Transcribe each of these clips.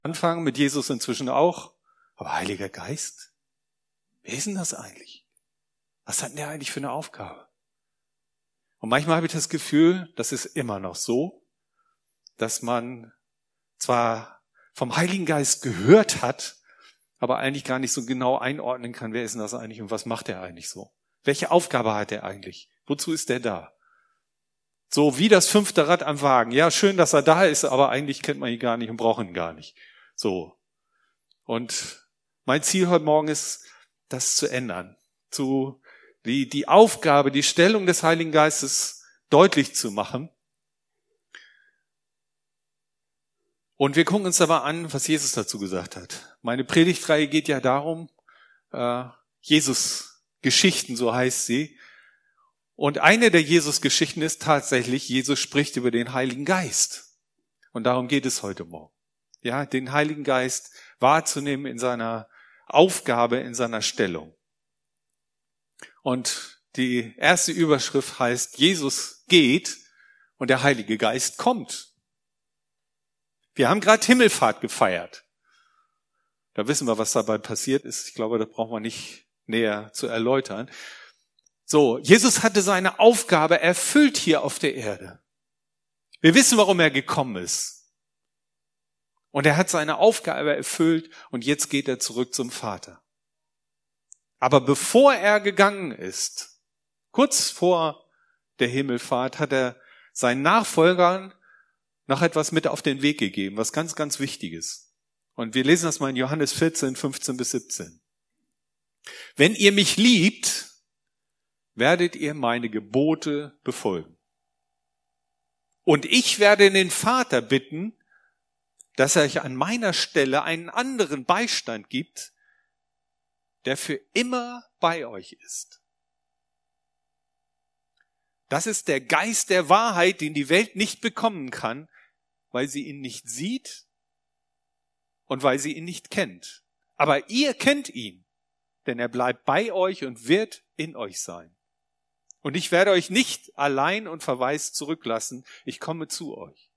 Anfang mit Jesus inzwischen auch. Aber Heiliger Geist? Wer ist denn das eigentlich? Was hat denn der eigentlich für eine Aufgabe? Und manchmal habe ich das Gefühl, das ist immer noch so, dass man zwar vom Heiligen Geist gehört hat, aber eigentlich gar nicht so genau einordnen kann, wer ist denn das eigentlich und was macht er eigentlich so? Welche Aufgabe hat er eigentlich? Wozu ist er da? So wie das 5. Rad am Wagen. Ja, schön, dass er da ist, aber eigentlich kennt man ihn gar nicht und braucht ihn gar nicht. So. Und mein Ziel heute Morgen ist, das zu ändern. Die Aufgabe, die Stellung des Heiligen Geistes deutlich zu machen. Und wir gucken uns aber an, was Jesus dazu gesagt hat. Meine Predigtreihe geht ja darum, Jesus-Geschichten, so heißt sie. Und eine der Jesus-Geschichten ist tatsächlich, Jesus spricht über den Heiligen Geist. Und darum geht es heute Morgen. Ja, den Heiligen Geist wahrzunehmen in seiner Aufgabe, in seiner Stellung. Und die erste Überschrift heißt, Jesus geht und der Heilige Geist kommt. Wir haben gerade Himmelfahrt gefeiert. Da wissen wir, was dabei passiert ist. Ich glaube, das brauchen wir nicht näher zu erläutern. So, Jesus hatte seine Aufgabe erfüllt hier auf der Erde. Wir wissen, warum er gekommen ist. Und er hat seine Aufgabe erfüllt und jetzt geht er zurück zum Vater. Aber bevor er gegangen ist, kurz vor der Himmelfahrt, hat er seinen Nachfolgern noch etwas mit auf den Weg gegeben, was ganz, ganz Wichtiges. Und wir lesen das mal in Johannes 14, 15 bis 17. Wenn ihr mich liebt, werdet ihr meine Gebote befolgen. Und ich werde den Vater bitten, dass er euch an meiner Stelle einen anderen Beistand gibt, der für immer bei euch ist. Das ist der Geist der Wahrheit, den die Welt nicht bekommen kann, weil sie ihn nicht sieht und weil sie ihn nicht kennt. Aber ihr kennt ihn, denn er bleibt bei euch und wird in euch sein. Und ich werde euch nicht allein und verwaist zurücklassen. Ich komme zu euch.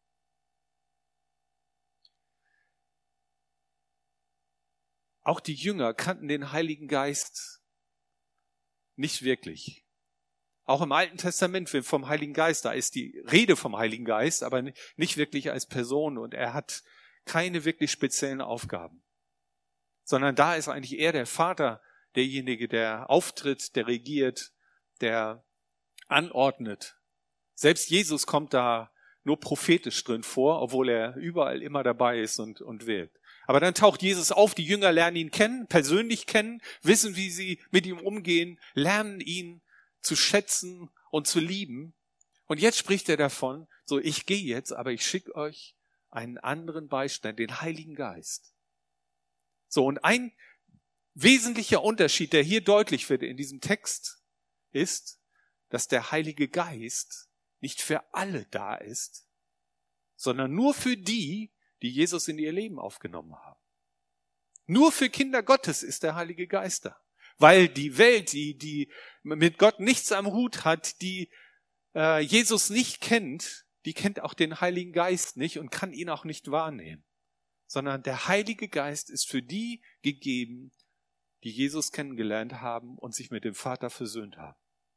Auch die Jünger kannten den Heiligen Geist nicht wirklich. Auch im Alten Testament vom Heiligen Geist, da ist die Rede vom Heiligen Geist, aber nicht wirklich als Person und er hat keine wirklich speziellen Aufgaben. Sondern da ist eigentlich eher der Vater derjenige, der auftritt, der regiert, der anordnet. Selbst Jesus kommt da nur prophetisch drin vor, obwohl er überall immer dabei ist und wirkt. Aber dann taucht Jesus auf, die Jünger lernen ihn kennen, persönlich kennen, wissen, wie sie mit ihm umgehen, lernen ihn zu schätzen und zu lieben. Und jetzt spricht er davon, so ich gehe jetzt, aber ich schicke euch einen anderen Beistand, den Heiligen Geist. So, und ein wesentlicher Unterschied, der hier deutlich wird in diesem Text, ist, dass der Heilige Geist nicht für alle da ist, sondern nur für die, die Jesus in ihr Leben aufgenommen haben. Nur für Kinder Gottes ist der Heilige Geist da. Weil die Welt, die mit Gott nichts am Hut hat, die Jesus nicht kennt, die kennt auch den Heiligen Geist nicht und kann ihn auch nicht wahrnehmen. Sondern der Heilige Geist ist für die gegeben, die Jesus kennengelernt haben und sich mit dem Vater versöhnt haben.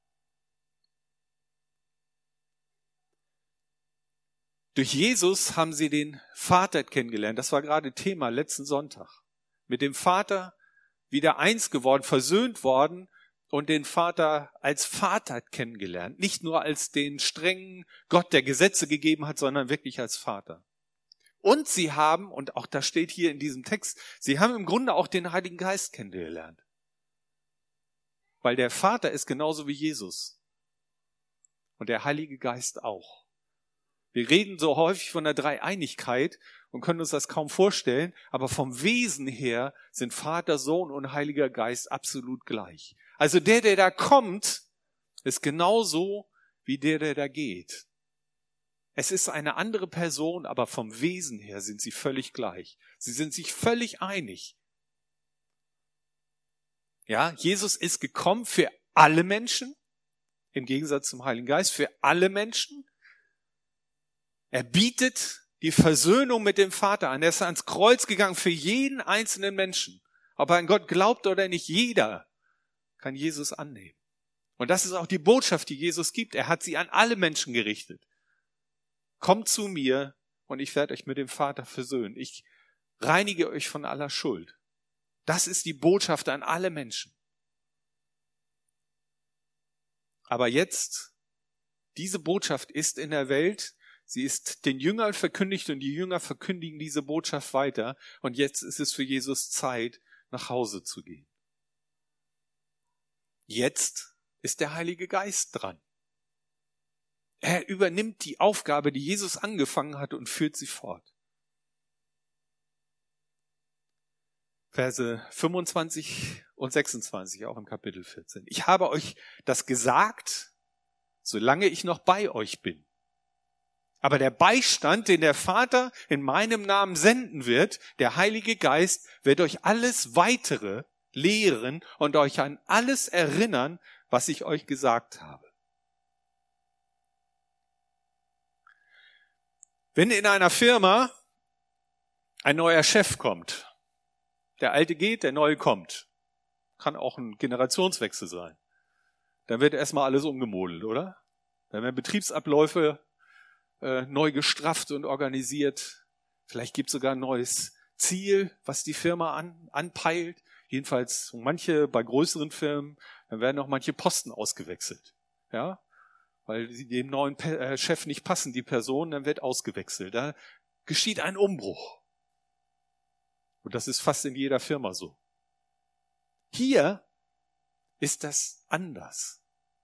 Durch Jesus haben sie den Vater kennengelernt. Das war gerade Thema letzten Sonntag. Mit dem Vater wieder eins geworden, versöhnt worden und den Vater als Vater kennengelernt. Nicht nur als den strengen Gott, der Gesetze gegeben hat, sondern wirklich als Vater. Und sie haben, und auch das steht hier in diesem Text, sie haben im Grunde auch den Heiligen Geist kennengelernt. Weil der Vater ist genauso wie Jesus. Und der Heilige Geist auch. Wir reden so häufig von der Dreieinigkeit und können uns das kaum vorstellen, aber vom Wesen her sind Vater, Sohn und Heiliger Geist absolut gleich. Also der da kommt, ist genauso wie der da geht. Es ist eine andere Person, aber vom Wesen her sind sie völlig gleich. Sie sind sich völlig einig. Ja, Jesus ist gekommen für alle Menschen, im Gegensatz zum Heiligen Geist, für alle Menschen. Er bietet die Versöhnung mit dem Vater an. Er ist ans Kreuz gegangen für jeden einzelnen Menschen. Ob er an Gott glaubt oder nicht, jeder kann Jesus annehmen. Und das ist auch die Botschaft, die Jesus gibt. Er hat sie an alle Menschen gerichtet. Kommt zu mir und ich werde euch mit dem Vater versöhnen. Ich reinige euch von aller Schuld. Das ist die Botschaft an alle Menschen. Aber jetzt, diese Botschaft ist in der Welt, sie ist den Jüngern verkündigt und die Jünger verkündigen diese Botschaft weiter. Und jetzt ist es für Jesus Zeit, nach Hause zu gehen. Jetzt ist der Heilige Geist dran. Er übernimmt die Aufgabe, die Jesus angefangen hat und führt sie fort. Verse 25 und 26, auch im Kapitel 14. Ich habe euch das gesagt, solange ich noch bei euch bin. Aber der Beistand, den der Vater in meinem Namen senden wird, der Heilige Geist, wird euch alles Weitere lehren und euch an alles erinnern, was ich euch gesagt habe. Wenn in einer Firma ein neuer Chef kommt, der alte geht, der neue kommt, kann auch ein Generationswechsel sein, dann wird erstmal alles umgemodelt, oder? Dann werden Betriebsabläufe neu gestrafft und organisiert. Vielleicht gibt es sogar ein neues Ziel, was die Firma anpeilt. Jedenfalls manche bei größeren Firmen, dann werden auch manche Posten ausgewechselt. Ja, weil sie dem neuen Chef nicht passen, die Person, dann wird ausgewechselt. Da geschieht ein Umbruch. Und das ist fast in jeder Firma so. Hier ist das anders.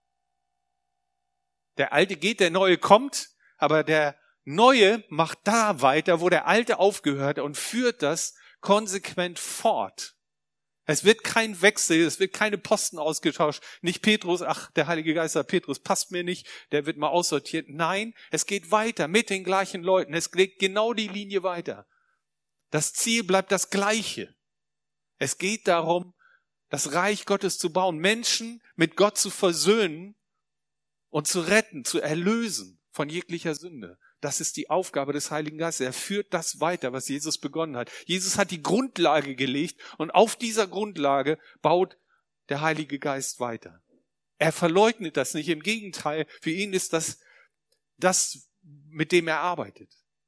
Der Alte geht, der Neue kommt, aber der Neue macht da weiter, wo der Alte aufgehört hat und führt das konsequent fort. Es wird kein Wechsel, es wird keine Posten ausgetauscht. Nicht Petrus, ach, der Heilige Geist sagt, Petrus passt mir nicht, der wird mal aussortiert. Nein, es geht weiter mit den gleichen Leuten. Es geht genau die Linie weiter. Das Ziel bleibt das Gleiche. Es geht darum, das Reich Gottes zu bauen, Menschen mit Gott zu versöhnen und zu retten, zu erlösen von jeglicher Sünde. Das ist die Aufgabe des Heiligen Geistes. Er führt das weiter, was Jesus begonnen hat. Jesus hat die Grundlage gelegt und auf dieser Grundlage baut der Heilige Geist weiter. Er verleugnet das nicht. Im Gegenteil, für ihn ist das, mit dem er arbeitet.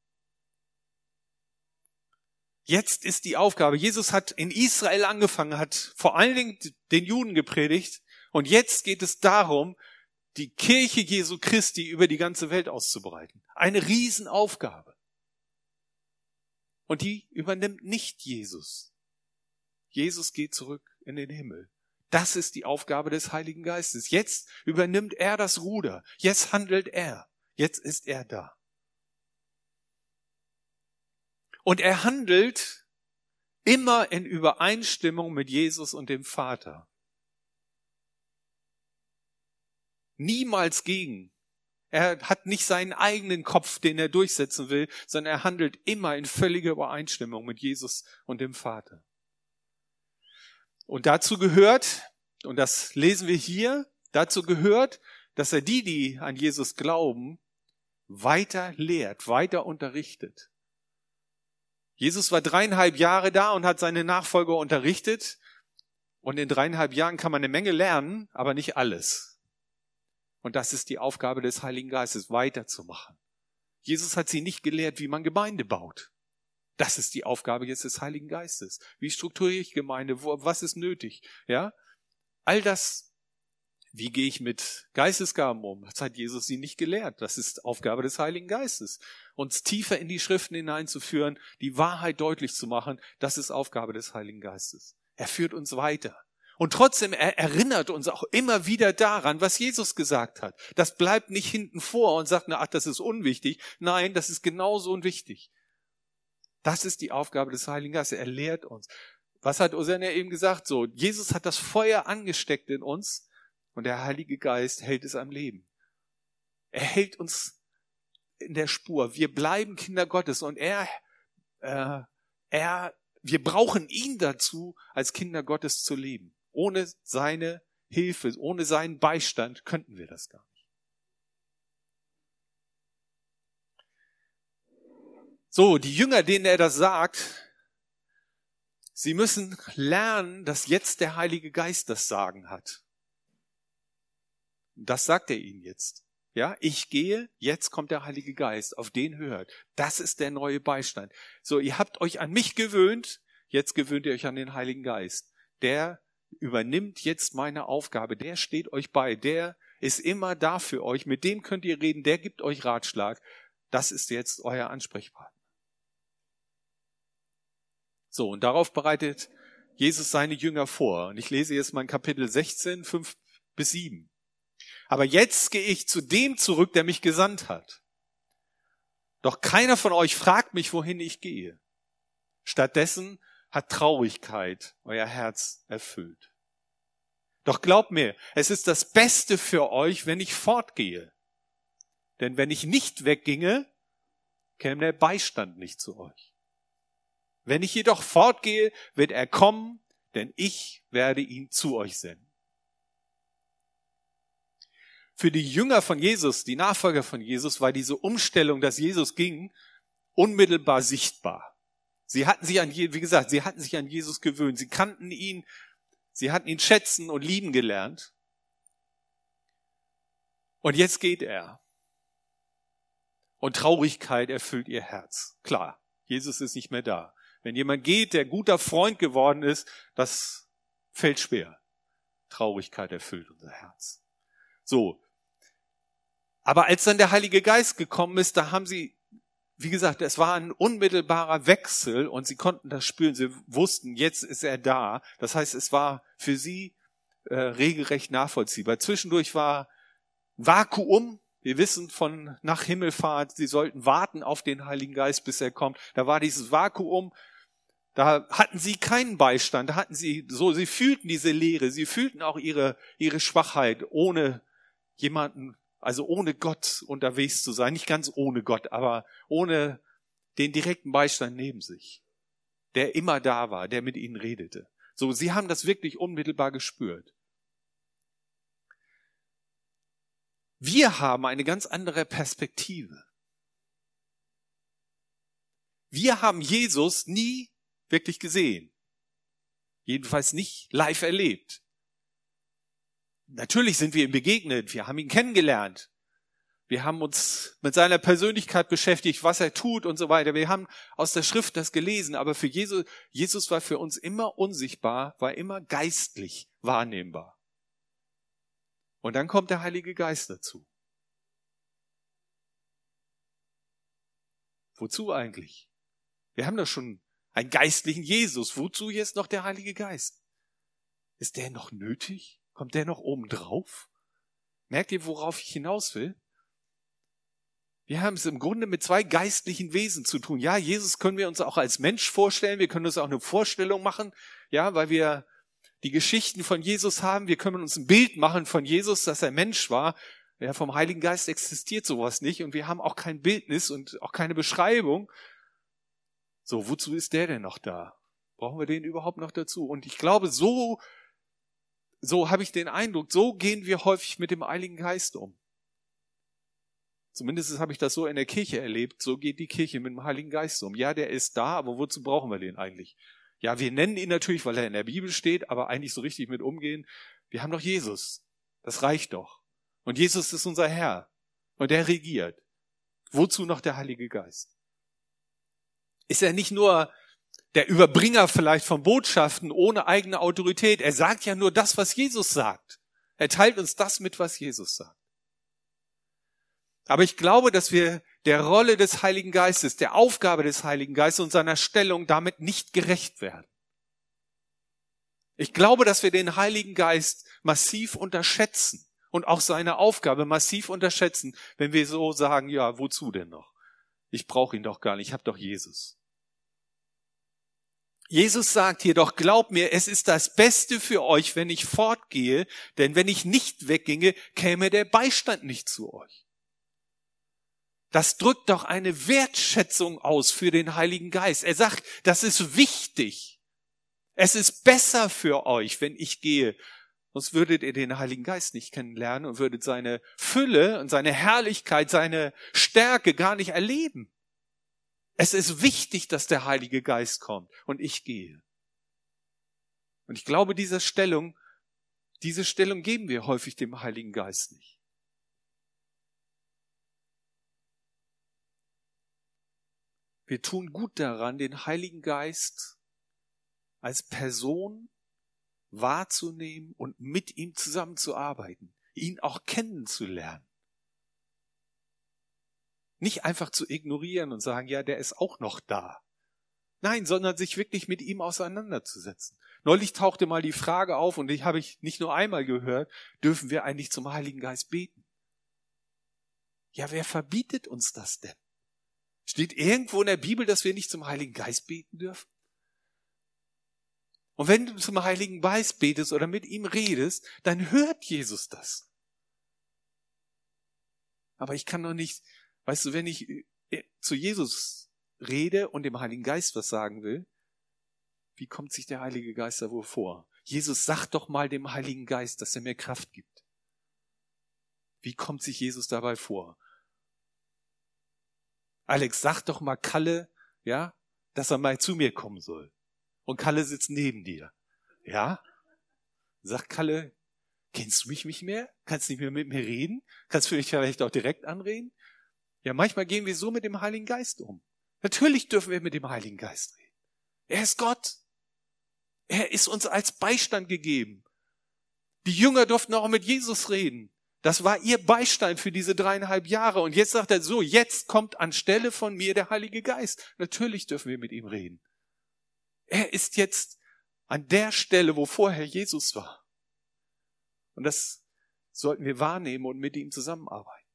Jetzt ist die Aufgabe. Jesus hat in Israel angefangen, hat vor allen Dingen den Juden gepredigt und jetzt geht es darum, die Kirche Jesu Christi über die ganze Welt auszubreiten. Eine Riesenaufgabe. Und die übernimmt nicht Jesus. Jesus geht zurück in den Himmel. Das ist die Aufgabe des Heiligen Geistes. Jetzt übernimmt er das Ruder. Jetzt handelt er. Jetzt ist er da. Und er handelt immer in Übereinstimmung mit Jesus und dem Vater. Niemals gegen. Er hat nicht seinen eigenen Kopf, den er durchsetzen will, sondern er handelt immer in völliger Übereinstimmung mit Jesus und dem Vater. Und dazu gehört, und das lesen wir hier, dazu gehört, dass er die an Jesus glauben, weiter lehrt, weiter unterrichtet. Jesus war 3,5 Jahre da und hat seine Nachfolger unterrichtet. Und in 3,5 Jahren kann man eine Menge lernen, aber nicht alles. Und das ist die Aufgabe des Heiligen Geistes, weiterzumachen. Jesus hat sie nicht gelehrt, wie man Gemeinde baut. Das ist die Aufgabe jetzt des Heiligen Geistes. Wie strukturiere ich Gemeinde? Was ist nötig? Ja? All das, wie gehe ich mit Geistesgaben um? Das hat Jesus sie nicht gelehrt. Das ist Aufgabe des Heiligen Geistes. Uns tiefer in die Schriften hineinzuführen, die Wahrheit deutlich zu machen, das ist Aufgabe des Heiligen Geistes. Er führt uns weiter. Und trotzdem, er erinnert uns auch immer wieder daran, was Jesus gesagt hat. Das bleibt nicht hinten vor und sagt, ach, das ist unwichtig. Nein, das ist genauso wichtig. Das ist die Aufgabe des Heiligen Geistes. Er lehrt uns. Was hat Osana eben gesagt? So, Jesus hat das Feuer angesteckt in uns und der Heilige Geist hält es am Leben. Er hält uns in der Spur. Wir bleiben Kinder Gottes und wir brauchen ihn dazu, als Kinder Gottes zu leben. Ohne seine Hilfe, ohne seinen Beistand könnten wir das gar nicht. So, die Jünger, denen er das sagt, sie müssen lernen, dass jetzt der Heilige Geist das Sagen hat. Das sagt er ihnen jetzt. Ja, ich gehe, jetzt kommt der Heilige Geist, auf den hört. Das ist der neue Beistand. So, ihr habt euch an mich gewöhnt, jetzt gewöhnt ihr euch an den Heiligen Geist. Der übernimmt jetzt meine Aufgabe, der steht euch bei, der ist immer da für euch, mit dem könnt ihr reden, der gibt euch Ratschlag. Das ist jetzt euer Ansprechpartner. So, und darauf bereitet Jesus seine Jünger vor. Und ich lese jetzt mal in Kapitel 16, 5-7. Aber jetzt gehe ich zu dem zurück, der mich gesandt hat. Doch keiner von euch fragt mich, wohin ich gehe. Stattdessen hat Traurigkeit euer Herz erfüllt. Doch glaubt mir, es ist das Beste für euch, wenn ich fortgehe. Denn wenn ich nicht wegginge, käme der Beistand nicht zu euch. Wenn ich jedoch fortgehe, wird er kommen, denn ich werde ihn zu euch senden. Für die Jünger von Jesus, die Nachfolger von Jesus, war diese Umstellung, dass Jesus ging, unmittelbar sichtbar. Sie hatten sich an Jesus gewöhnt. Sie kannten ihn, sie hatten ihn schätzen und lieben gelernt. Und jetzt geht er. Und Traurigkeit erfüllt ihr Herz. Klar, Jesus ist nicht mehr da. Wenn jemand geht, der guter Freund geworden ist, das fällt schwer. Traurigkeit erfüllt unser Herz. So. Aber als dann der Heilige Geist gekommen ist, da haben sie, wie gesagt, es war ein unmittelbarer Wechsel und sie konnten das spüren. Sie wussten, jetzt ist er da. Das heißt, es war für sie regelrecht nachvollziehbar. Zwischendurch war Vakuum. Wir wissen von nach Himmelfahrt, sie sollten warten auf den Heiligen Geist, bis er kommt. Da war dieses Vakuum. Da hatten sie keinen Beistand. Da hatten sie sie fühlten diese Leere. Sie fühlten auch ihre Schwachheit, ohne jemanden, also ohne Gott unterwegs zu sein. Nicht ganz ohne Gott, aber ohne den direkten Beistand neben sich, der immer da war, der mit ihnen redete. So, sie haben das wirklich unmittelbar gespürt. Wir haben eine ganz andere Perspektive. Wir haben Jesus nie wirklich gesehen. Jedenfalls nicht live erlebt. Natürlich sind wir ihm begegnet, wir haben ihn kennengelernt. Wir haben uns mit seiner Persönlichkeit beschäftigt, was er tut und so weiter. Wir haben aus der Schrift das gelesen, aber für Jesus war für uns immer unsichtbar, war immer geistlich wahrnehmbar. Und dann kommt der Heilige Geist dazu. Wozu eigentlich? Wir haben doch schon einen geistlichen Jesus. Wozu jetzt noch der Heilige Geist? Ist der noch nötig? Kommt der noch oben drauf? Merkt ihr, worauf ich hinaus will? Wir haben es im Grunde mit zwei geistlichen Wesen zu tun. Ja, Jesus können wir uns auch als Mensch vorstellen. Wir können uns auch eine Vorstellung machen, ja, weil wir die Geschichten von Jesus haben. Wir können uns ein Bild machen von Jesus, dass er Mensch war. Ja, vom Heiligen Geist existiert sowas nicht und wir haben auch kein Bildnis und auch keine Beschreibung. So, wozu ist der denn noch da? Brauchen wir den überhaupt noch dazu? Und ich glaube, so habe ich den Eindruck, so gehen wir häufig mit dem Heiligen Geist um. Zumindest habe ich das so in der Kirche erlebt, so geht die Kirche mit dem Heiligen Geist um. Ja, der ist da, aber wozu brauchen wir den eigentlich? Ja, wir nennen ihn natürlich, weil er in der Bibel steht, aber eigentlich so richtig mit umgehen. Wir haben doch Jesus. Das reicht doch. Und Jesus ist unser Herr. Und er regiert. Wozu noch der Heilige Geist? Ist er nicht nur der Überbringer vielleicht von Botschaften ohne eigene Autorität? Er sagt ja nur das, was Jesus sagt. Er teilt uns das mit, was Jesus sagt. Aber ich glaube, dass wir der Rolle des Heiligen Geistes, der Aufgabe des Heiligen Geistes und seiner Stellung damit nicht gerecht werden. Ich glaube, dass wir den Heiligen Geist massiv unterschätzen und auch seine Aufgabe massiv unterschätzen, wenn wir so sagen, ja, wozu denn noch? Ich brauche ihn doch gar nicht, ich habe doch Jesus. Jesus sagt jedoch, glaubt mir, es ist das Beste für euch, wenn ich fortgehe, denn wenn ich nicht wegginge, käme der Beistand nicht zu euch. Das drückt doch eine Wertschätzung aus für den Heiligen Geist. Er sagt, das ist wichtig. Es ist besser für euch, wenn ich gehe. Sonst würdet ihr den Heiligen Geist nicht kennenlernen und würdet seine Fülle und seine Herrlichkeit, seine Stärke gar nicht erleben. Es ist wichtig, dass der Heilige Geist kommt und ich gehe. Und ich glaube, diese Stellung geben wir häufig dem Heiligen Geist nicht. Wir tun gut daran, den Heiligen Geist als Person wahrzunehmen und mit ihm zusammenzuarbeiten, ihn auch kennenzulernen. Nicht einfach zu ignorieren und sagen, ja, der ist auch noch da. Nein, sondern sich wirklich mit ihm auseinanderzusetzen. Neulich tauchte mal die Frage auf, und die habe ich nicht nur einmal gehört, dürfen wir eigentlich zum Heiligen Geist beten? Ja, wer verbietet uns das denn? Steht irgendwo in der Bibel, dass wir nicht zum Heiligen Geist beten dürfen? Und wenn du zum Heiligen Geist betest oder mit ihm redest, dann hört Jesus das. Aber ich kann doch nicht, weißt du, wenn ich zu Jesus rede und dem Heiligen Geist was sagen will, wie kommt sich der Heilige Geist da wohl vor? Jesus, sag doch mal dem Heiligen Geist, dass er mir Kraft gibt. Wie kommt sich Jesus dabei vor? Alex, sag doch mal Kalle, ja, dass er mal zu mir kommen soll. Und Kalle sitzt neben dir. Ja? Sag Kalle, kennst du mich nicht mehr? Kannst nicht mehr mit mir reden? Kannst du mich vielleicht auch direkt anreden? Ja, manchmal gehen wir so mit dem Heiligen Geist um. Natürlich dürfen wir mit dem Heiligen Geist reden. Er ist Gott. Er ist uns als Beistand gegeben. Die Jünger durften auch mit Jesus reden. Das war ihr Beistand für diese 3,5 Jahre. Und jetzt sagt er so, jetzt kommt anstelle von mir der Heilige Geist. Natürlich dürfen wir mit ihm reden. Er ist jetzt an der Stelle, wo vorher Jesus war. Und das sollten wir wahrnehmen und mit ihm zusammenarbeiten.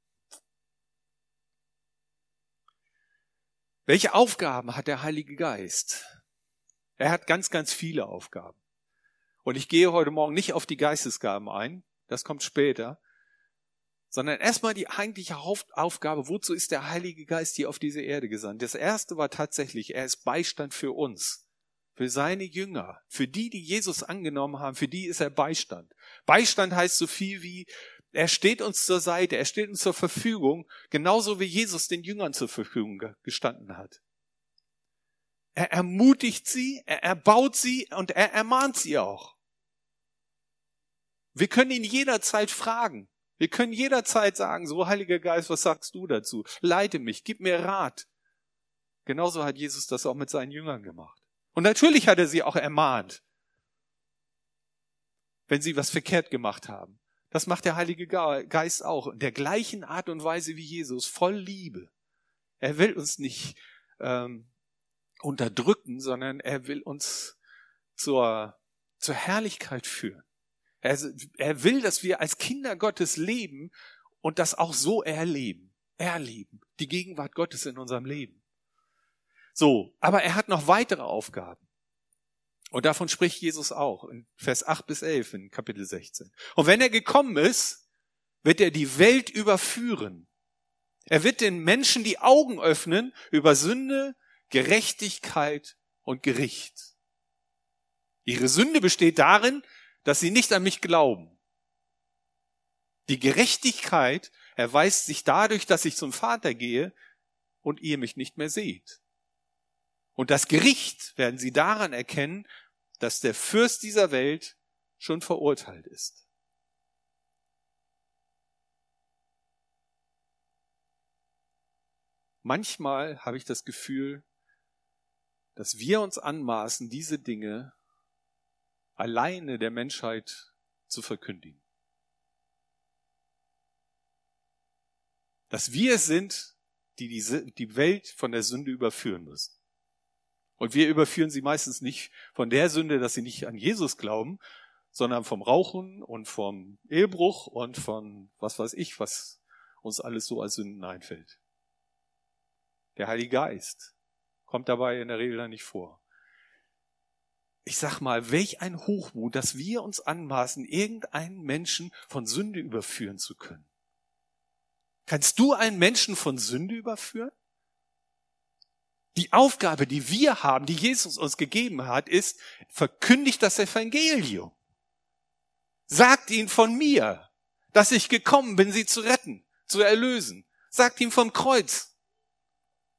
Welche Aufgaben hat der Heilige Geist? Er hat ganz, ganz viele Aufgaben. Und ich gehe heute Morgen nicht auf die Geistesgaben ein, das kommt später, sondern erstmal die eigentliche Hauptaufgabe, wozu ist der Heilige Geist hier auf diese Erde gesandt? Das erste war tatsächlich, er ist Beistand für uns, für seine Jünger, für die, die Jesus angenommen haben, für die ist er Beistand. Beistand heißt so viel wie, er steht uns zur Seite, er steht uns zur Verfügung, genauso wie Jesus den Jüngern zur Verfügung gestanden hat. Er ermutigt sie, er erbaut sie und er ermahnt sie auch. Wir können ihn jederzeit fragen. Wir können jederzeit sagen, so Heiliger Geist, was sagst du dazu? Leite mich, gib mir Rat. Genauso hat Jesus das auch mit seinen Jüngern gemacht. Und natürlich hat er sie auch ermahnt, wenn sie was verkehrt gemacht haben. Das macht der Heilige Geist auch. In der gleichen Art und Weise wie Jesus, voll Liebe. Er will uns nicht unterdrücken, sondern er will uns zur Herrlichkeit führen. Er will, dass wir als Kinder Gottes leben und das auch so erleben. Die Gegenwart Gottes in unserem Leben. So, aber er hat noch weitere Aufgaben. Und davon spricht Jesus auch in Vers 8 bis 11 in Kapitel 16. Und wenn er gekommen ist, wird er die Welt überführen. Er wird den Menschen die Augen öffnen über Sünde, Gerechtigkeit und Gericht. Ihre Sünde besteht darin, dass sie nicht an mich glauben. Die Gerechtigkeit erweist sich dadurch, dass ich zum Vater gehe und ihr mich nicht mehr seht. Und das Gericht werden sie daran erkennen, dass der Fürst dieser Welt schon verurteilt ist. Manchmal habe ich das Gefühl, dass wir uns anmaßen, diese Dinge alleine der Menschheit zu verkündigen. Dass wir es sind, die die Welt von der Sünde überführen müssen. Und wir überführen sie meistens nicht von der Sünde, dass sie nicht an Jesus glauben, sondern vom Rauchen und vom Ehebruch und von was weiß ich, was uns alles so als Sünden einfällt. Der Heilige Geist kommt dabei in der Regel dann nicht vor. Ich sag mal, welch ein Hochmut, dass wir uns anmaßen, irgendeinen Menschen von Sünde überführen zu können. Kannst du einen Menschen von Sünde überführen? Die Aufgabe, die wir haben, die Jesus uns gegeben hat, ist, verkündigt das Evangelium. Sagt ihnen von mir, dass ich gekommen bin, sie zu retten, zu erlösen. Sagt ihm vom Kreuz.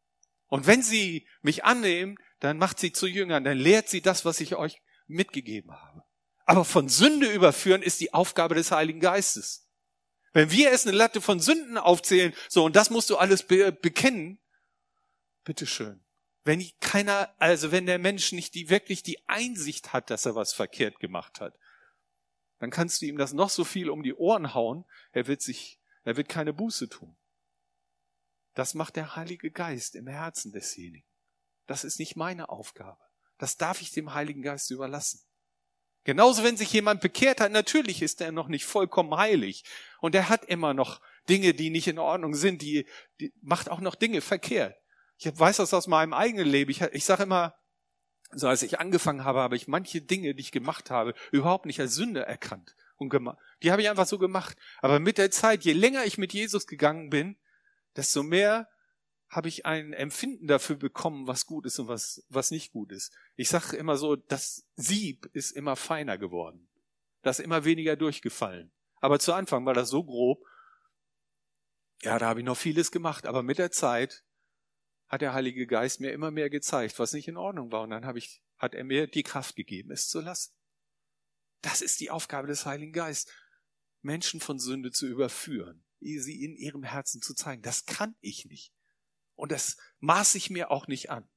Und wenn sie mich annehmen, dann macht sie zu Jüngern, dann lehrt sie das, was ich euch mitgegeben habe. Aber von Sünde überführen ist die Aufgabe des Heiligen Geistes. Wenn wir es eine Latte von Sünden aufzählen, so, und das musst du alles bekennen, bitteschön. Wenn der Mensch nicht wirklich die Einsicht hat, dass er was verkehrt gemacht hat, dann kannst du ihm das noch so viel um die Ohren hauen, er wird keine Buße tun. Das macht der Heilige Geist im Herzen desjenigen. Das ist nicht meine Aufgabe. Das darf ich dem Heiligen Geist überlassen. Genauso, wenn sich jemand bekehrt hat, natürlich ist er noch nicht vollkommen heilig. Und er hat immer noch Dinge, die nicht in Ordnung sind, die macht auch noch Dinge verkehrt. Ich weiß das aus meinem eigenen Leben. Ich sage immer, so als ich angefangen habe, habe ich manche Dinge, die ich gemacht habe, überhaupt nicht als Sünde erkannt und gemacht. Die habe ich einfach so gemacht. Aber mit der Zeit, je länger ich mit Jesus gegangen bin, desto mehr habe ich ein Empfinden dafür bekommen, was gut ist und was nicht gut ist. Ich sage immer so, das Sieb ist immer feiner geworden. Das ist immer weniger durchgefallen. Aber zu Anfang war das so grob, ja, da habe ich noch vieles gemacht. Aber mit der Zeit hat der Heilige Geist mir immer mehr gezeigt, was nicht in Ordnung war. Und dann hat er mir die Kraft gegeben, es zu lassen. Das ist die Aufgabe des Heiligen Geistes, Menschen von Sünde zu überführen, sie in ihrem Herzen zu zeigen. Das kann ich nicht. Und das maße ich mir auch nicht an.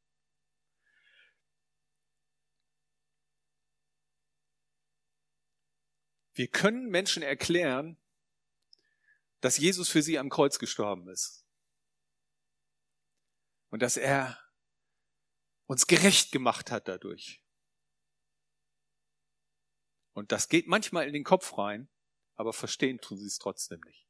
Wir können Menschen erklären, dass Jesus für sie am Kreuz gestorben ist. Und dass er uns gerecht gemacht hat dadurch. Und das geht manchmal in den Kopf rein, aber verstehen tun sie es trotzdem nicht.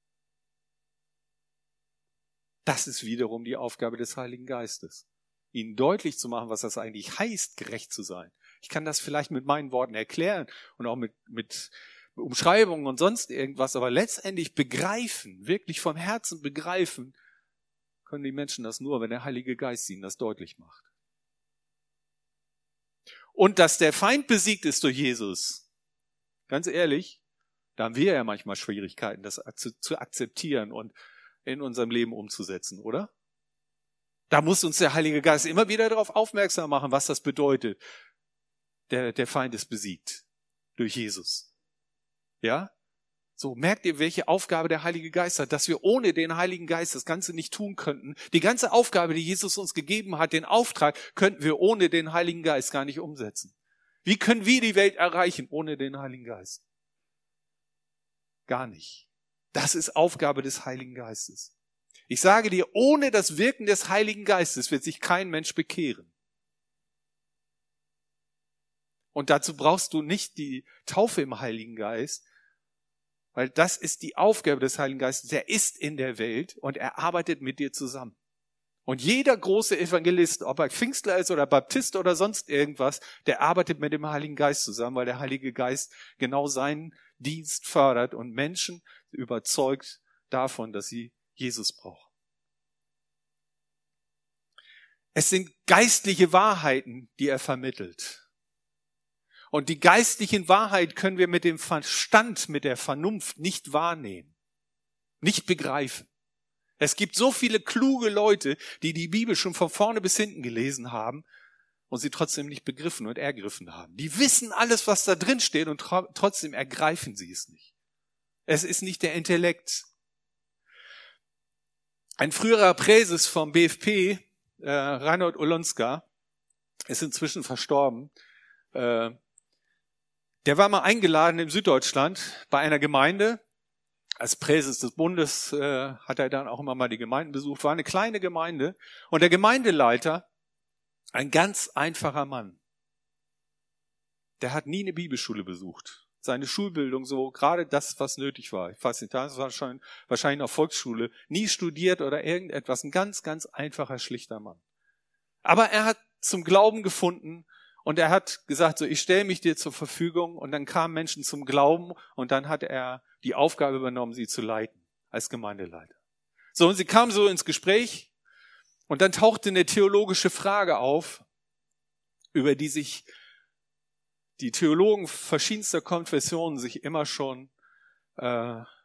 Das ist wiederum die Aufgabe des Heiligen Geistes. Ihnen deutlich zu machen, was das eigentlich heißt, gerecht zu sein. Ich kann das vielleicht mit meinen Worten erklären und auch mit Umschreibungen und sonst irgendwas, aber letztendlich begreifen, wirklich vom Herzen begreifen, können die Menschen das nur, wenn der Heilige Geist ihnen das deutlich macht. Und dass der Feind besiegt ist durch Jesus, ganz ehrlich, da haben wir ja manchmal Schwierigkeiten, das zu akzeptieren und in unserem Leben umzusetzen, oder? Da muss uns der Heilige Geist immer wieder darauf aufmerksam machen, was das bedeutet. Der Feind ist besiegt durch Jesus. Ja? So, merkt ihr, welche Aufgabe der Heilige Geist hat, dass wir ohne den Heiligen Geist das Ganze nicht tun könnten. Die ganze Aufgabe, die Jesus uns gegeben hat, den Auftrag, könnten wir ohne den Heiligen Geist gar nicht umsetzen. Wie können wir die Welt erreichen ohne den Heiligen Geist? Gar nicht. Das ist Aufgabe des Heiligen Geistes. Ich sage dir, ohne das Wirken des Heiligen Geistes wird sich kein Mensch bekehren. Und dazu brauchst du nicht die Taufe im Heiligen Geist, weil das ist die Aufgabe des Heiligen Geistes. Der ist in der Welt und er arbeitet mit dir zusammen. Und jeder große Evangelist, ob er Pfingstler ist oder Baptist oder sonst irgendwas, der arbeitet mit dem Heiligen Geist zusammen, weil der Heilige Geist genau seinen Dienst fördert und Menschen überzeugt davon, dass sie Jesus brauchen. Es sind geistliche Wahrheiten, die er vermittelt. Und die geistlichen Wahrheiten können wir mit dem Verstand, mit der Vernunft nicht wahrnehmen, nicht begreifen. Es gibt so viele kluge Leute, die die Bibel schon von vorne bis hinten gelesen haben und sie trotzdem nicht begriffen und ergriffen haben. Die wissen alles, was da drin steht und trotzdem ergreifen sie es nicht. Es ist nicht der Intellekt. Ein früherer Präses vom BFP, Reinhold Olonska, ist inzwischen verstorben. Der war mal eingeladen in Süddeutschland bei einer Gemeinde. Als Präses des Bundes hat er dann auch immer mal die Gemeinden besucht. War eine kleine Gemeinde. Und der Gemeindeleiter, ein ganz einfacher Mann, der hat nie eine Bibelschule besucht. Seine Schulbildung, so gerade das, was nötig war. Ich weiß nicht, das war schon wahrscheinlich noch Volksschule. Nie studiert oder irgendetwas. Ein ganz, ganz einfacher, schlichter Mann. Aber er hat zum Glauben gefunden und er hat gesagt, so, ich stelle mich dir zur Verfügung. Und dann kamen Menschen zum Glauben und dann hat er die Aufgabe übernommen, sie zu leiten als Gemeindeleiter. So, und sie kamen so ins Gespräch und dann tauchte eine theologische Frage auf, über die sich die Theologen verschiedenster Konfessionen sich immer schon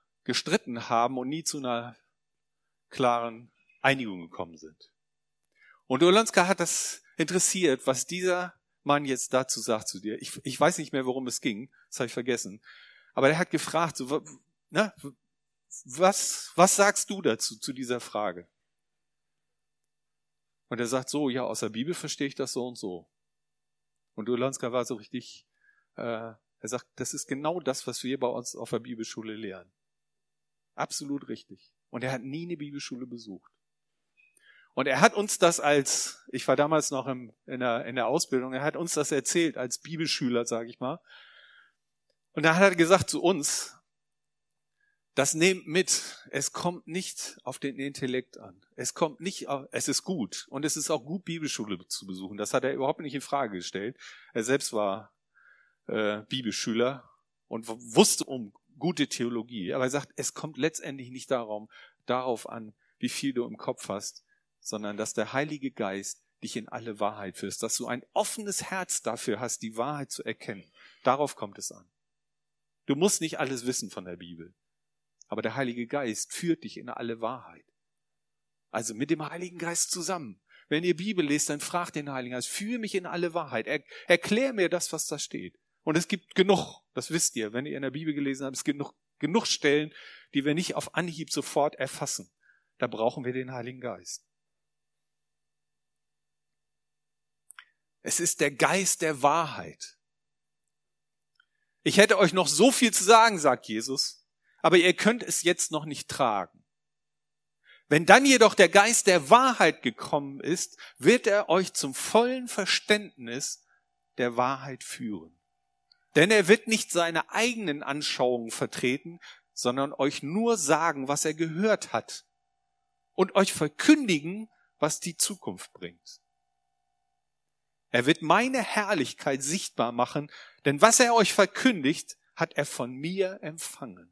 gestritten haben und nie zu einer klaren Einigung gekommen sind. Und Olonska hat das interessiert, was dieser Mann jetzt dazu sagt zu dir. Ich weiß nicht mehr, worum es ging, das habe ich vergessen. Aber er hat gefragt, so, ne, was sagst du dazu, zu dieser Frage? Und er sagt so, ja, aus der Bibel verstehe ich das so und so. Und Olonska war so richtig, er sagt, das ist genau das, was wir bei uns auf der Bibelschule lernen. Absolut richtig. Und er hat nie eine Bibelschule besucht. Und er hat uns das ich war damals noch in der Ausbildung, er hat uns das erzählt als Bibelschüler, sage ich mal. Und da hat er gesagt zu uns, das nehmt mit, es kommt nicht auf den Intellekt an. Es ist gut und es ist auch gut, Bibelschule zu besuchen. Das hat er überhaupt nicht in Frage gestellt. Er selbst war Bibelschüler und wusste um gute Theologie. Aber er sagt, es kommt letztendlich nicht darauf an, wie viel du im Kopf hast, sondern dass der Heilige Geist dich in alle Wahrheit führt, dass du ein offenes Herz dafür hast, die Wahrheit zu erkennen. Darauf kommt es an. Du musst nicht alles wissen von der Bibel, aber der Heilige Geist führt dich in alle Wahrheit. Also mit dem Heiligen Geist zusammen. Wenn ihr Bibel lest, dann fragt den Heiligen Geist, führe mich in alle Wahrheit. Erklär mir das, was da steht. Und es gibt genug, das wisst ihr, wenn ihr in der Bibel gelesen habt, es gibt genug Stellen, die wir nicht auf Anhieb sofort erfassen. Da brauchen wir den Heiligen Geist. Es ist der Geist der Wahrheit. Ich hätte euch noch so viel zu sagen, sagt Jesus, aber ihr könnt es jetzt noch nicht tragen. Wenn dann jedoch der Geist der Wahrheit gekommen ist, wird er euch zum vollen Verständnis der Wahrheit führen. Denn er wird nicht seine eigenen Anschauungen vertreten, sondern euch nur sagen, was er gehört hat und euch verkündigen, was die Zukunft bringt. Er wird meine Herrlichkeit sichtbar machen, denn was er euch verkündigt, hat er von mir empfangen.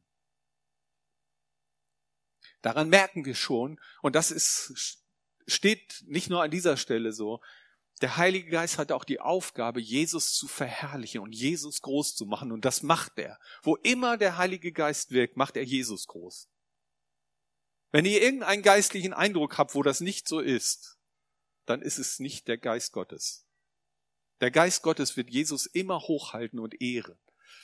Daran merken wir schon, und das steht nicht nur an dieser Stelle so, der Heilige Geist hat auch die Aufgabe, Jesus zu verherrlichen und Jesus groß zu machen, und das macht er. Wo immer der Heilige Geist wirkt, macht er Jesus groß. Wenn ihr irgendeinen geistlichen Eindruck habt, wo das nicht so ist, dann ist es nicht der Geist Gottes. Der Geist Gottes wird Jesus immer hochhalten und ehren.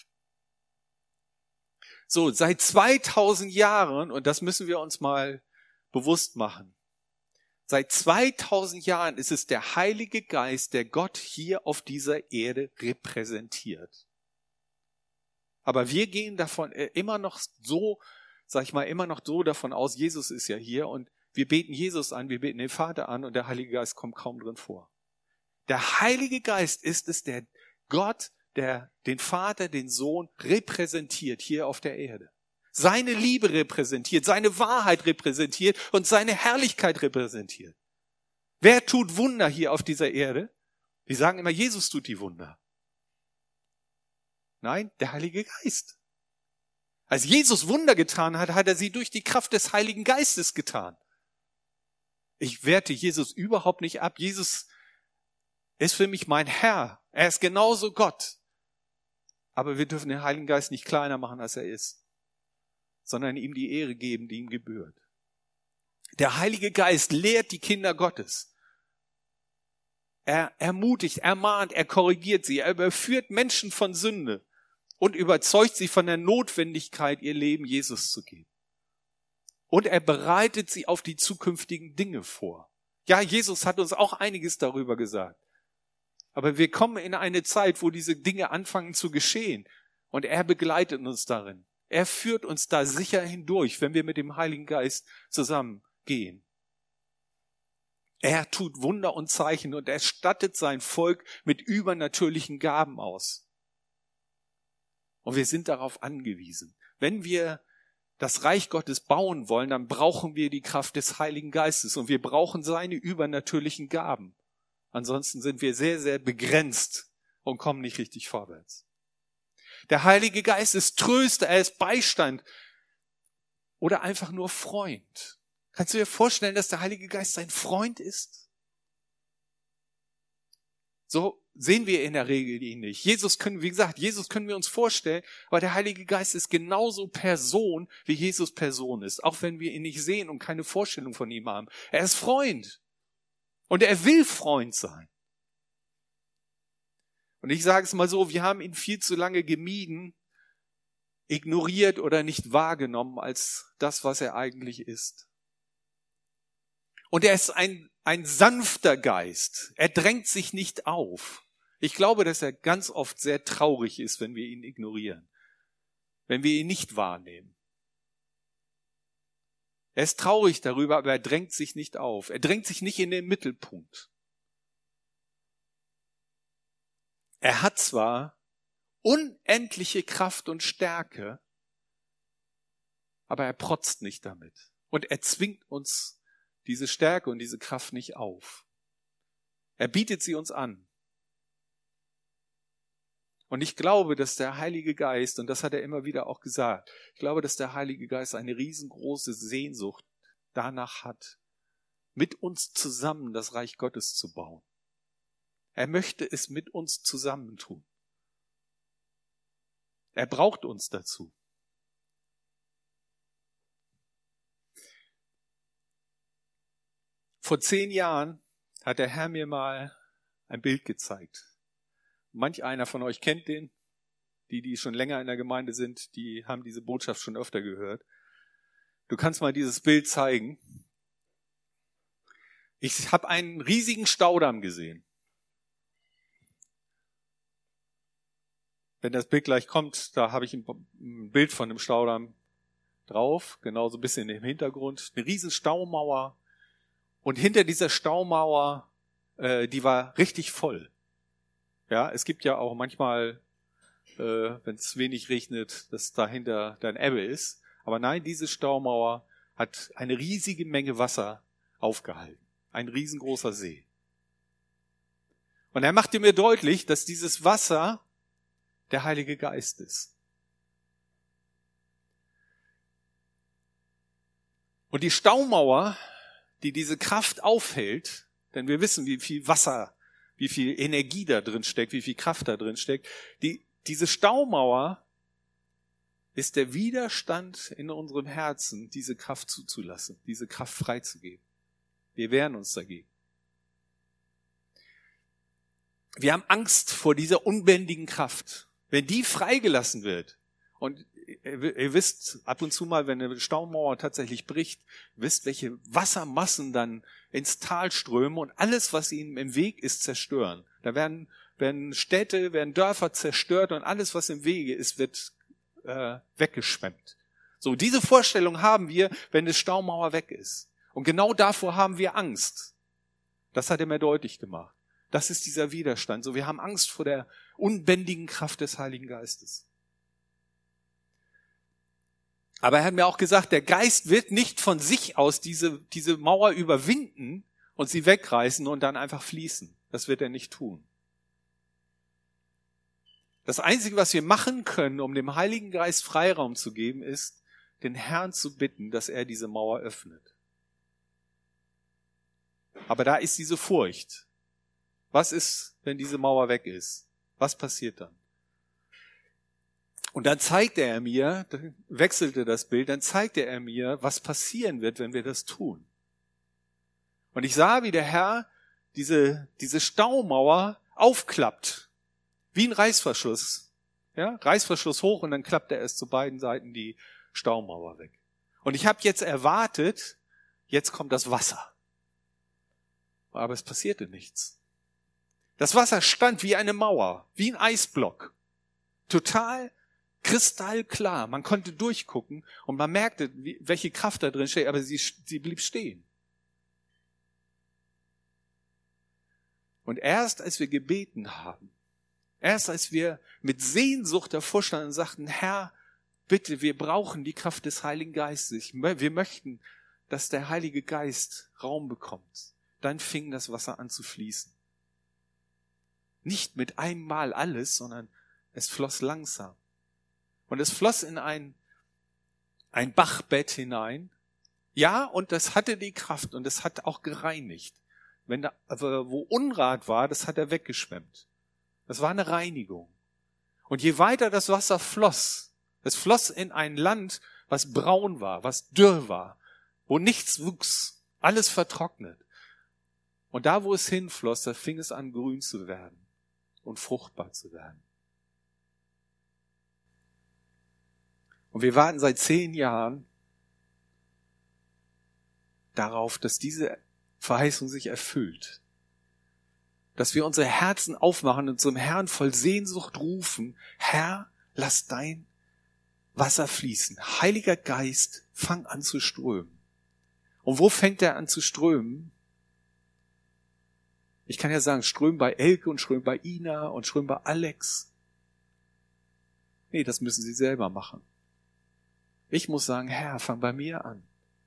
So, seit 2000 Jahren, und das müssen wir uns mal bewusst machen, seit 2000 Jahren ist es der Heilige Geist, der Gott hier auf dieser Erde repräsentiert. Aber wir gehen davon immer noch so, immer noch so davon aus, Jesus ist ja hier und wir beten Jesus an, wir beten den Vater an und der Heilige Geist kommt kaum drin vor. Der Heilige Geist ist es, der Gott, der den Vater, den Sohn repräsentiert hier auf der Erde. Seine Liebe repräsentiert, seine Wahrheit repräsentiert und seine Herrlichkeit repräsentiert. Wer tut Wunder hier auf dieser Erde? Wir sagen immer, Jesus tut die Wunder. Nein, der Heilige Geist. Als Jesus Wunder getan hat, hat er sie durch die Kraft des Heiligen Geistes getan. Ich werte Jesus überhaupt nicht ab. Jesus ist für mich mein Herr. Er ist genauso Gott. Aber wir dürfen den Heiligen Geist nicht kleiner machen, als er ist, sondern ihm die Ehre geben, die ihm gebührt. Der Heilige Geist lehrt die Kinder Gottes. Er ermutigt, ermahnt, er korrigiert sie, er überführt Menschen von Sünde und überzeugt sie von der Notwendigkeit, ihr Leben Jesus zu geben. Und er bereitet sie auf die zukünftigen Dinge vor. Ja, Jesus hat uns auch einiges darüber gesagt. Aber wir kommen in eine Zeit, wo diese Dinge anfangen zu geschehen. Und er begleitet uns darin. Er führt uns da sicher hindurch, wenn wir mit dem Heiligen Geist zusammengehen. Er tut Wunder und Zeichen und er stattet sein Volk mit übernatürlichen Gaben aus. Und wir sind darauf angewiesen. Wenn wir das Reich Gottes bauen wollen, dann brauchen wir die Kraft des Heiligen Geistes und wir brauchen seine übernatürlichen Gaben. Ansonsten sind wir sehr, sehr begrenzt und kommen nicht richtig vorwärts. Der Heilige Geist ist Tröster, er ist Beistand oder einfach nur Freund. Kannst du dir vorstellen, dass der Heilige Geist ein Freund ist? So sehen wir in der Regel ihn nicht. Jesus können wir uns vorstellen, aber der Heilige Geist ist genauso Person, wie Jesus Person ist, auch wenn wir ihn nicht sehen und keine Vorstellung von ihm haben. Er ist Freund. Und er will Freund sein. Und ich sage es mal so, wir haben ihn viel zu lange gemieden, ignoriert oder nicht wahrgenommen als das, was er eigentlich ist. Und er ist ein sanfter Geist. Er drängt sich nicht auf. Ich glaube, dass er ganz oft sehr traurig ist, wenn wir ihn ignorieren, wenn wir ihn nicht wahrnehmen. Er ist traurig darüber, aber er drängt sich nicht auf. Er drängt sich nicht in den Mittelpunkt. Er hat zwar unendliche Kraft und Stärke, aber er protzt nicht damit. Und er zwingt uns diese Stärke und diese Kraft nicht auf. Er bietet sie uns an. Und ich glaube, dass der Heilige Geist, und das hat er immer wieder auch gesagt, ich glaube, dass der Heilige Geist eine riesengroße Sehnsucht danach hat, mit uns zusammen das Reich Gottes zu bauen. Er möchte es mit uns zusammentun. Er braucht uns dazu. Vor 10 Jahren hat der Herr mir mal ein Bild gezeigt. Manch einer von euch kennt den. Die schon länger in der Gemeinde sind, die haben diese Botschaft schon öfter gehört. Du kannst mal dieses Bild zeigen. Ich habe einen riesigen Staudamm gesehen. Wenn das Bild gleich kommt, da habe ich ein Bild von dem Staudamm drauf, genauso ein bisschen im Hintergrund. Eine riesen Staumauer. Und hinter dieser Staumauer, die war richtig voll. Ja, es gibt ja auch manchmal, wenn es wenig regnet, dass dahinter dann Ebbe ist. Aber nein, diese Staumauer hat eine riesige Menge Wasser aufgehalten. Ein riesengroßer See. Und er machte mir deutlich, dass dieses Wasser der Heilige Geist ist. Und die Staumauer, die diese Kraft aufhält, denn wir wissen, wie viel Wasser, wie viel Energie da drin steckt, wie viel Kraft da drin steckt, diese Staumauer ist der Widerstand in unserem Herzen, diese Kraft zuzulassen, diese Kraft freizugeben. Wir wehren uns dagegen. Wir haben Angst vor dieser unbändigen Kraft. Wenn die freigelassen wird, und ihr wisst ab und zu mal, wenn eine Staumauer tatsächlich bricht, wisst, welche Wassermassen dann ins Tal strömen und alles, was ihnen im Weg ist, zerstören. Da werden Städte, werden Dörfer zerstört und alles, was im Wege ist, wird weggeschwemmt. So, diese Vorstellung haben wir, wenn eine Staumauer weg ist. Und genau davor haben wir Angst. Das hat er mir deutlich gemacht. Das ist dieser Widerstand. So, wir haben Angst vor der unbändigen Kraft des Heiligen Geistes. Aber er hat mir auch gesagt, der Geist wird nicht von sich aus diese Mauer überwinden und sie wegreißen und dann einfach fließen. Das wird er nicht tun. Das Einzige, was wir machen können, um dem Heiligen Geist Freiraum zu geben, ist, den Herrn zu bitten, dass er diese Mauer öffnet. Aber da ist diese Furcht. Was ist, wenn diese Mauer weg ist? Was passiert dann? Und dann zeigte er mir, wechselte das Bild, dann zeigte er mir, was passieren wird, wenn wir das tun. Und ich sah, wie der Herr diese Staumauer aufklappt. Wie ein Reißverschluss. Ja, Reißverschluss hoch und dann klappt er erst zu beiden Seiten die Staumauer weg. Und ich habe jetzt erwartet, jetzt kommt das Wasser. Aber es passierte nichts. Das Wasser stand wie eine Mauer, wie ein Eisblock. Total kristallklar. Man konnte durchgucken und man merkte, welche Kraft da drin steht, aber sie blieb stehen. Und erst als wir gebeten haben, erst als wir mit Sehnsucht davor standen und sagten, Herr, bitte, wir brauchen die Kraft des Heiligen Geistes. Wir möchten, dass der Heilige Geist Raum bekommt. Dann fing das Wasser an zu fließen. Nicht mit einem Mal alles, sondern es floss langsam. Und es floss in ein Bachbett hinein. Ja, und das hatte die Kraft und es hat auch gereinigt. Wo Unrat war, das hat er weggeschwemmt. Das war eine Reinigung. Und je weiter das Wasser floss, es floss in ein Land, was braun war, was dürr war, wo nichts wuchs, alles vertrocknet. Und da, wo es hinfloss, da fing es an, grün zu werden und fruchtbar zu werden. Und wir warten seit 10 Jahren darauf, dass diese Verheißung sich erfüllt. Dass wir unsere Herzen aufmachen und zum Herrn voll Sehnsucht rufen, Herr, lass dein Wasser fließen. Heiliger Geist, fang an zu strömen. Und wo fängt er an zu strömen? Ich kann ja sagen, strömen bei Elke und strömen bei Ina und strömen bei Alex. Nee, das müssen sie selber machen. Ich muss sagen, Herr, fang bei mir an.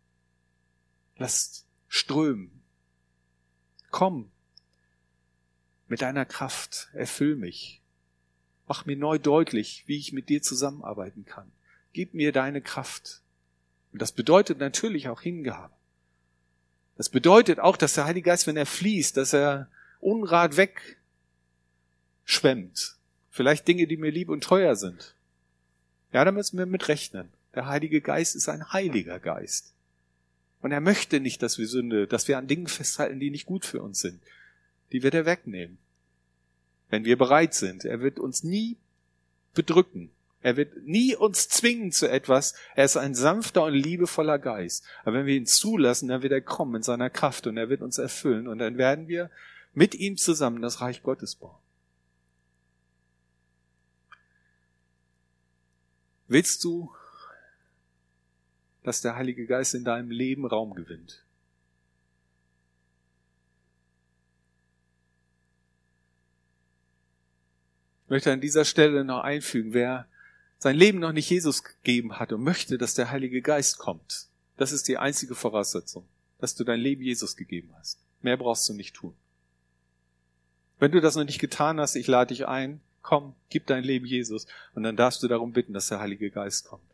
Lass strömen. Komm mit deiner Kraft, erfüll mich. Mach mir neu deutlich, wie ich mit dir zusammenarbeiten kann. Gib mir deine Kraft. Und das bedeutet natürlich auch Hingabe. Das bedeutet auch, dass der Heilige Geist, wenn er fließt, dass er Unrat wegschwemmt. Vielleicht Dinge, die mir lieb und teuer sind. Ja, da müssen wir mit rechnen. Der Heilige Geist ist ein heiliger Geist. Und er möchte nicht, dass wir an Dingen festhalten, die nicht gut für uns sind. Die wird er wegnehmen. Wenn wir bereit sind. Er wird uns nie bedrücken. Er wird nie uns zwingen zu etwas. Er ist ein sanfter und liebevoller Geist. Aber wenn wir ihn zulassen, dann wird er kommen in seiner Kraft und er wird uns erfüllen. Und dann werden wir mit ihm zusammen das Reich Gottes bauen. Willst du, dass der Heilige Geist in deinem Leben Raum gewinnt? Ich möchte an dieser Stelle noch einfügen, wer sein Leben noch nicht Jesus gegeben hat und möchte, dass der Heilige Geist kommt. Das ist die einzige Voraussetzung, dass du dein Leben Jesus gegeben hast. Mehr brauchst du nicht tun. Wenn du das noch nicht getan hast, ich lade dich ein, komm, gib dein Leben Jesus und dann darfst du darum bitten, dass der Heilige Geist kommt.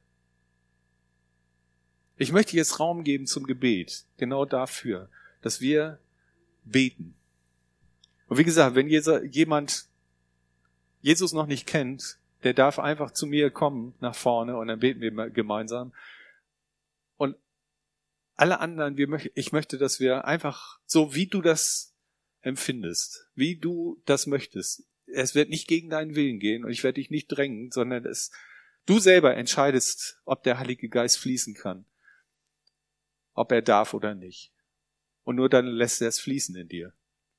Ich möchte jetzt Raum geben zum Gebet, genau dafür, dass wir beten. Und wie gesagt, wenn jemand Jesus noch nicht kennt, der darf einfach zu mir kommen nach vorne und dann beten wir gemeinsam. Und alle anderen, ich möchte, dass wir einfach so, wie du das empfindest, wie du das möchtest. Es wird nicht gegen deinen Willen gehen und ich werde dich nicht drängen, sondern du selber entscheidest, ob der Heilige Geist fließen kann, ob er darf oder nicht. Und nur dann lässt er es fließen in dir.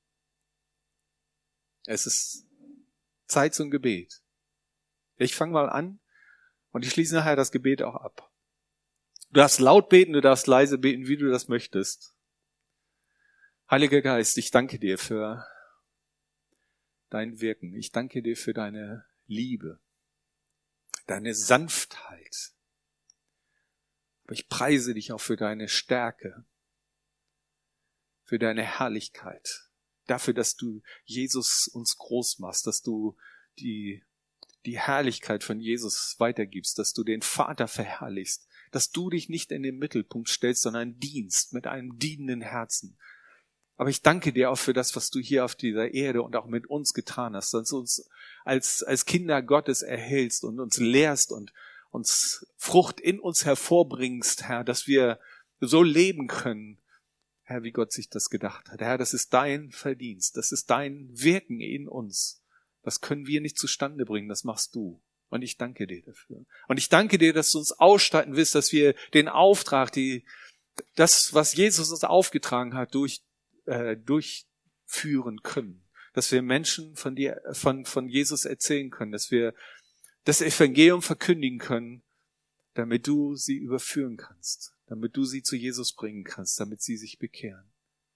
Es ist Zeit zum Gebet. Ich fange mal an und ich schließe nachher das Gebet auch ab. Du darfst laut beten, du darfst leise beten, wie du das möchtest. Heiliger Geist, ich danke dir für dein Wirken. Ich danke dir für deine Liebe, deine Sanftheit. Aber ich preise dich auch für deine Stärke, für deine Herrlichkeit, dafür, dass du Jesus uns groß machst, dass du die Herrlichkeit von Jesus weitergibst, dass du den Vater verherrlichst, dass du dich nicht in den Mittelpunkt stellst, sondern dienst mit einem dienenden Herzen. Aber ich danke dir auch für das, was du hier auf dieser Erde und auch mit uns getan hast, dass du uns als Kinder Gottes erhältst und uns lehrst und uns Frucht in uns hervorbringst, Herr, dass wir so leben können, Herr, wie Gott sich das gedacht hat. Herr, das ist dein Verdienst, das ist dein Wirken in uns. Das können wir nicht zustande bringen, das machst du. Und ich danke dir dafür. Und ich danke dir, dass du uns ausstatten willst, dass wir den Auftrag, das, was Jesus uns aufgetragen hat, durchführen können. Dass wir Menschen von Jesus erzählen können, dass wir das Evangelium verkündigen können, damit du sie überführen kannst, damit du sie zu Jesus bringen kannst, damit sie sich bekehren.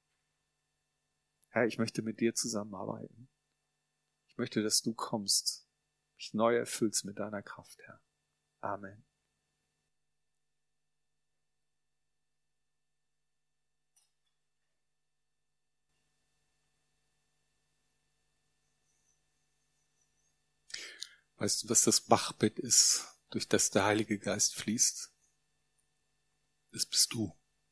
Herr, ich möchte mit dir zusammenarbeiten. Ich möchte, dass du kommst, mich neu erfüllst mit deiner Kraft, Herr. Amen. Weißt du, was das Bachbett ist, durch das der Heilige Geist fließt? Das bist du.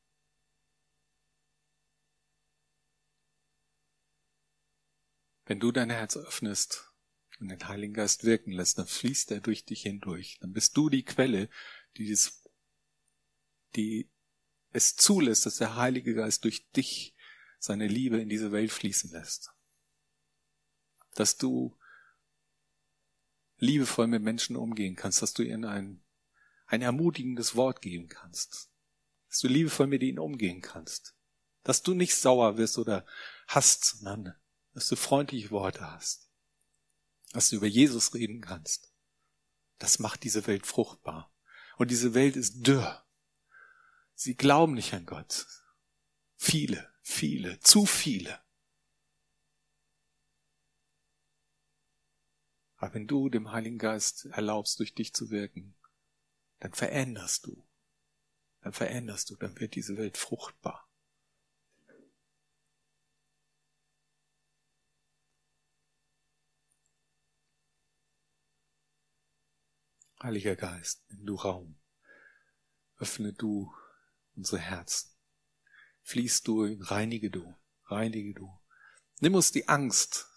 Wenn du dein Herz öffnest und den Heiligen Geist wirken lässt, dann fließt er durch dich hindurch. Dann bist du die Quelle, die es zulässt, dass der Heilige Geist durch dich seine Liebe in diese Welt fließen lässt. Dass du liebevoll mit Menschen umgehen kannst, dass du ihnen ein ermutigendes Wort geben kannst. Dass du liebevoll mit ihnen umgehen kannst. Dass du nicht sauer wirst oder hasst, sondern dass du freundliche Worte hast. Dass du über Jesus reden kannst. Das macht diese Welt fruchtbar. Und diese Welt ist dürr. Sie glauben nicht an Gott. Viele, zu viele. Aber wenn du dem Heiligen Geist erlaubst, durch dich zu wirken, dann veränderst du. Dann wird diese Welt fruchtbar. Heiliger Geist, nimm du Raum. Öffne du unsere Herzen. Fließ du, reinige du. Nimm uns die Angst.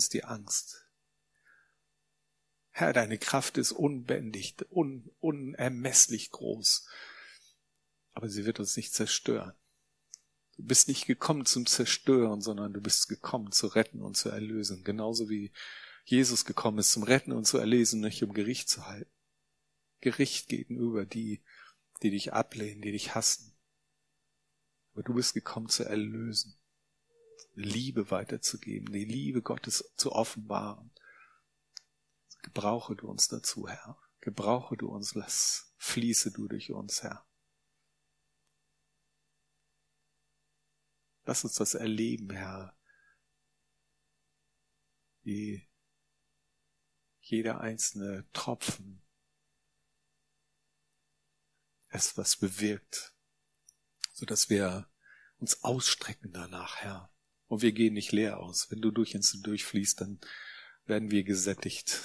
Herr, deine Kraft ist unbändig, unermesslich groß. Aber sie wird uns nicht zerstören. Du bist nicht gekommen zum Zerstören, sondern du bist gekommen zu retten und zu erlösen. Genauso wie Jesus gekommen ist zum Retten und zu erlösen, nicht um Gericht zu halten. Gericht gegenüber die dich ablehnen, die dich hassen. Aber du bist gekommen zu erlösen, Liebe weiterzugeben, die Liebe Gottes zu offenbaren. Gebrauche du uns dazu, Herr. Gebrauche du uns, fließe du durch uns, Herr. Lass uns das erleben, Herr, wie jeder einzelne Tropfen etwas bewirkt, sodass wir uns ausstrecken danach, Herr. Und wir gehen nicht leer aus. Wenn du durch uns durchfließt, dann werden wir gesättigt.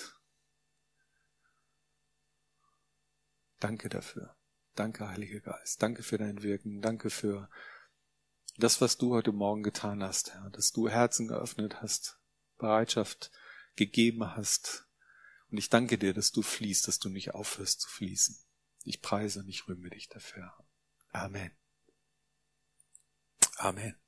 Danke dafür. Danke, Heiliger Geist. Danke für dein Wirken. Danke für das, was du heute Morgen getan hast, Herr. Dass du Herzen geöffnet hast, Bereitschaft gegeben hast. Und ich danke dir, dass du fließt, dass du nicht aufhörst zu fließen. Ich preise und ich rühme dich dafür. Amen. Amen.